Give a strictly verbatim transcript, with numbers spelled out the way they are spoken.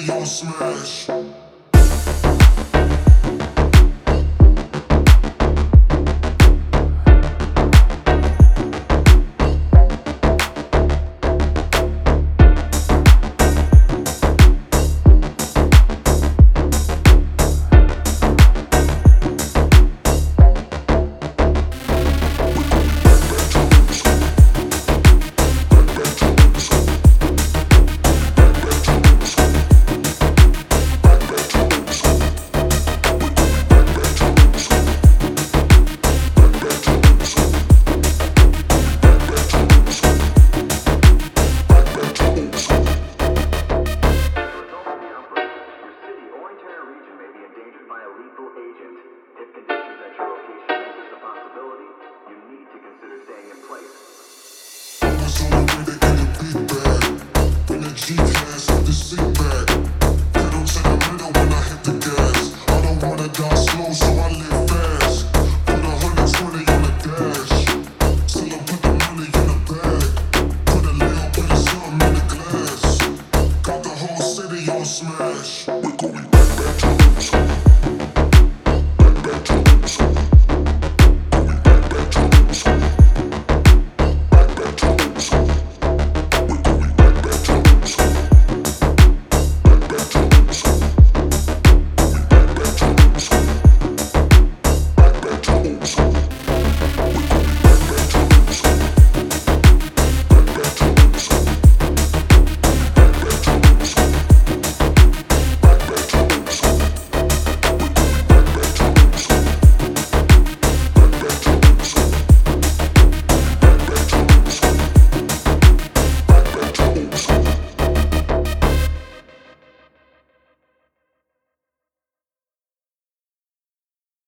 city on smash. G-class with the seat back. Pedal to the middle when I hit the gas. I don't wanna die slow, so I live fast. Put a hundred twenty on the dash. Still I put the money in the bag. Put a little bit of something in the glass. Got the whole city on smash. We're going